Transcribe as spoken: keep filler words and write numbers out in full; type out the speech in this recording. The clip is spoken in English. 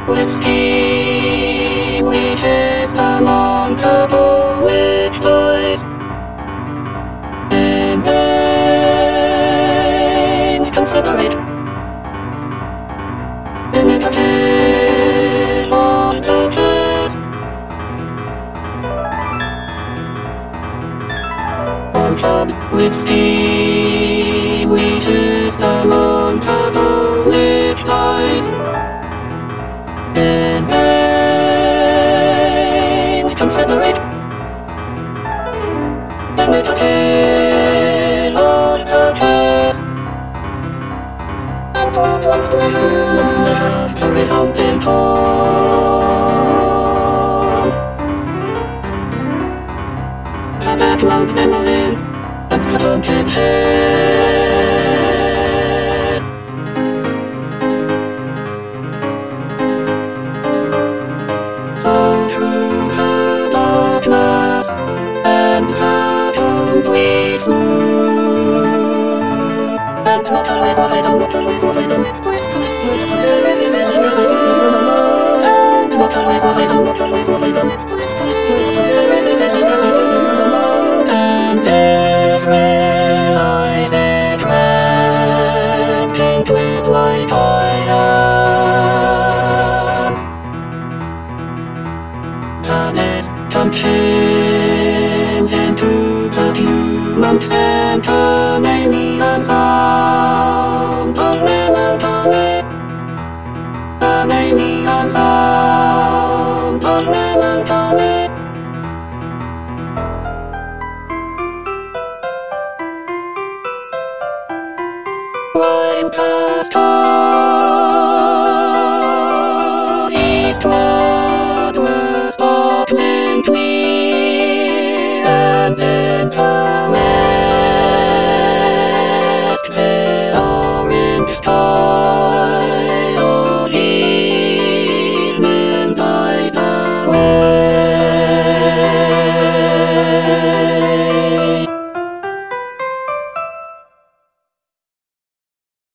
with ski, which is the long couple which flies and makes considerate initiative on touches on club with ski, which is the long couple which flies and makes considerate initiative on touches and all wants to the result in form. The background memory and the haunted head. So through the darkness and the cold we flew, and not always was I done, not always was I done, and not always was I done, not always was I done, and if realize it red, painted like I am, the mist functions into the human center, manian sound of melancholy, the manian sound of melancholy. While past was eastward.